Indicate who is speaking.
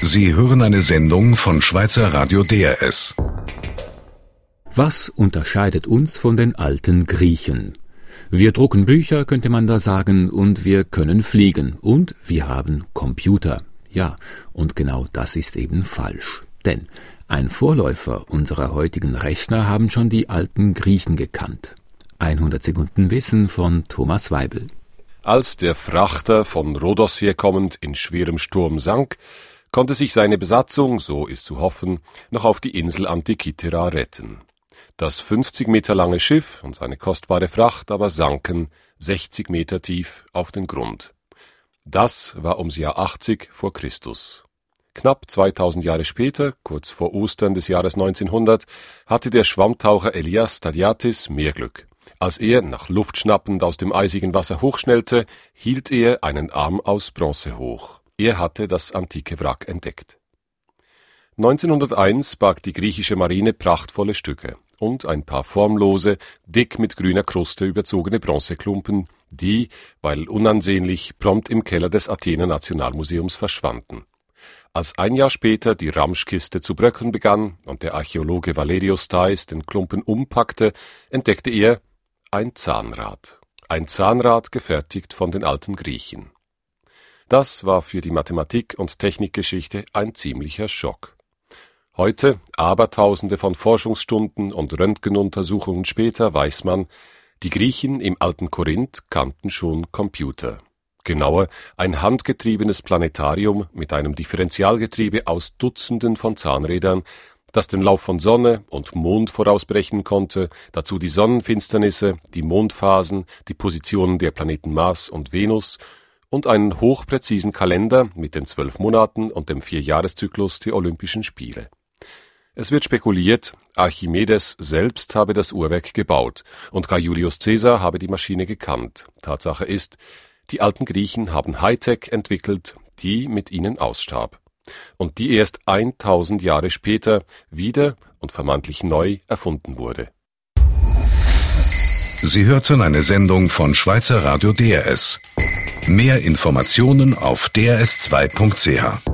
Speaker 1: Sie hören eine Sendung von Schweizer Radio DRS.
Speaker 2: Was unterscheidet uns von den alten Griechen? Wir drucken Bücher, könnte man da sagen, und wir können fliegen. Und wir haben Computer. Ja, und genau das ist eben falsch. Denn ein Vorläufer unserer heutigen Rechner haben schon die alten Griechen gekannt. 100 Sekunden Wissen von Thomas Weibel.
Speaker 3: Als der Frachter von Rhodos herkommend in schwerem Sturm sank, konnte sich seine Besatzung, so ist zu hoffen, noch auf die Insel Antikythera retten. Das 50 Meter lange Schiff und seine kostbare Fracht aber sanken 60 Meter tief auf den Grund. Das war ums Jahr 80 vor Christus. Knapp 2000 Jahre später, kurz vor Ostern des Jahres 1900, hatte der Schwammtaucher Elias Stadiatis mehr Glück. Als er, nach Luft schnappend, aus dem eisigen Wasser hochschnellte, hielt er einen Arm aus Bronze hoch. Er hatte das antike Wrack entdeckt. 1901 barg die griechische Marine prachtvolle Stücke und ein paar formlose, dick mit grüner Kruste überzogene Bronzeklumpen, die, weil unansehnlich, prompt im Keller des Athener Nationalmuseums verschwanden. Als ein Jahr später die Ramschkiste zu bröckeln begann und der Archäologe Valerios Thais den Klumpen umpackte, entdeckte er ein Zahnrad. Ein Zahnrad gefertigt von den alten Griechen. Das war für die Mathematik- und Technikgeschichte ein ziemlicher Schock. Heute, Abertausende von Forschungsstunden und Röntgenuntersuchungen später, weiß man, die Griechen im alten Korinth kannten schon Computer. Genauer, ein handgetriebenes Planetarium mit einem Differentialgetriebe aus Dutzenden von Zahnrädern, das den Lauf von Sonne und Mond vorausberechnen konnte, dazu die Sonnenfinsternisse, die Mondphasen, die Positionen der Planeten Mars und Venus und einen hochpräzisen Kalender mit den 12 Monaten und dem 4-Jahreszyklus der Olympischen Spiele. Es wird spekuliert, Archimedes selbst habe das Uhrwerk gebaut und gar Julius Caesar habe die Maschine gekannt. Tatsache ist, die alten Griechen haben Hightech entwickelt, die mit ihnen ausstarb. Und die erst 1000 Jahre später wieder und vermeintlich neu erfunden wurde.
Speaker 1: Sie hörten eine Sendung von Schweizer Radio DRS. Mehr Informationen auf drs2.ch.